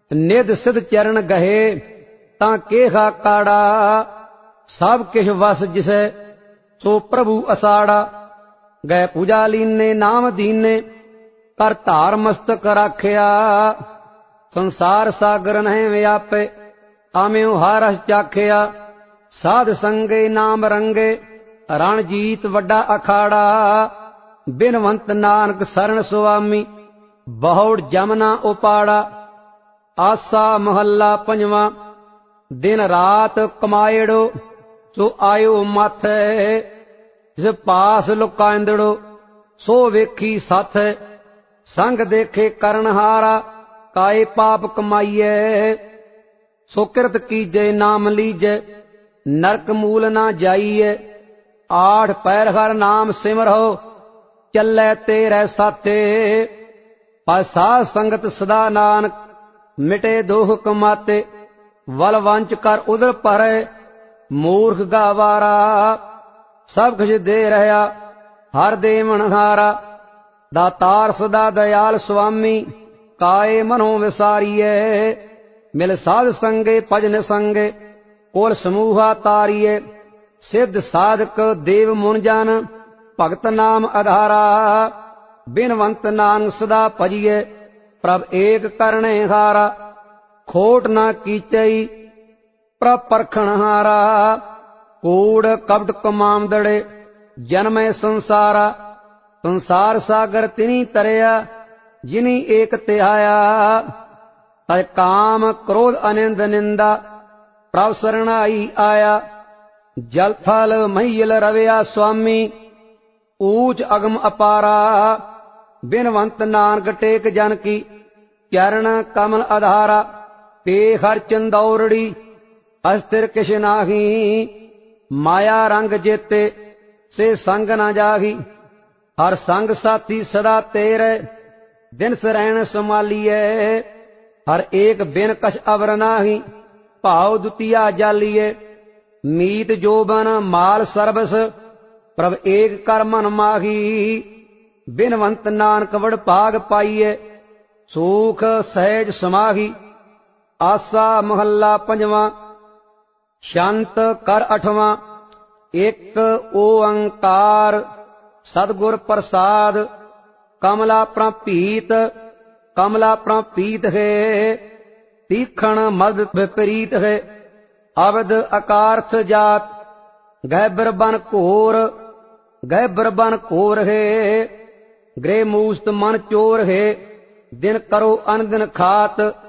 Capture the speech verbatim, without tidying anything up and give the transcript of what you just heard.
निध सिध चरण गहे तां केहा काड़ा, सब किश वस जिसे सो प्रभु असाड़ा। गए पूजा लीने नाम दीने कर धार मस्तक राखिया, संसार सागर नहीं व्यापे आम्यों हारस चाखिया। साध संगे नाम रंगे रणजीत वड्डा अखाड़ा, बिनवंत नानक शरण सुआमी बहुड़ जमना उपाड़ा। आसा महला पंजवा दिन रात कमाएड़ो सो आयो माथे, जिस पास लुकांदड़ो सो वेखी साथ। संग देखे करनहारा काए पाप कमाइए, सो किरत कीजे नाम लीजे नरक मूल ना जाइए। आठ पैर हर नाम सिमरहो चले तेरे साथे, पर साध संगत सदा नानक मिटे दोह कमाते। वल वंच कर उदर परे मूर्ख गावारा, सब कुछ दे रहा हर देवन हारा। दातार सदा दयाल स्वामी काए मनो विसारिये, मिल साध संगे भजन संगे कोल समूहा तारिये। सिद्ध साधक देव मुन जन भगत नाम आधारा, बिनवंत नानक सदा भजिए प्रभ एक करने हारा। खोट न कीचई प्रभ परखण हारा, कूड़ कपट कमामदड़े जन्मे संसारा। संसार सागर तिनी तरया जिनी एक तिहाया, तज काम क्रोध अनिंद निंदा प्रभ शरणाई आया। जल थल महिल रवया स्वामी ऊंच अगम अपारा, बिनवंत नानक टेक जन की चरण कमल आधारा। ते हर चंदौरड़ी अस्थिर किश नाही, माया रंग जेते से संग न जाही। हर संग साथी सदा तेरे दिन सरैण संभालिए, हर एक बिन कछ अवर नाही भाव दुतिया जालिए। मीत जोबन माल सरबस प्रभ एक कर मन माही, बिनवंत नानक वड भाग पाइए सुख सहज समाही। आसा महला पंजवा शांत कर अठवां। एक ओंकार सतगुर प्रसाद, कमला प्रणपीत कमला प्रणपीत है। तीखण मद विपरीत है अवध अकारथ जात। गैबर बन घोर गैबर बन घोर है, गृह मूस्त मन चोर है। दिन करो अन दिन खात